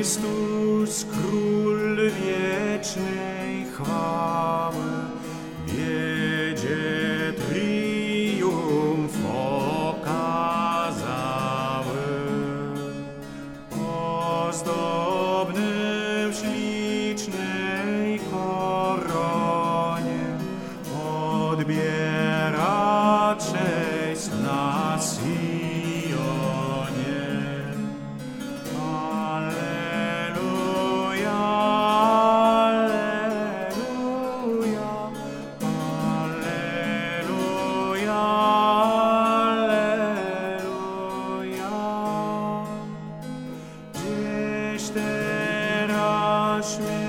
Chrystus, Król wiecznej chwały, wiedzie triumf okazały. Ozdobny w ślicznej koronie odbiera cześć na Sionie. Alleluja, alleluja, alleluja, alleluja. Gdzieś teraz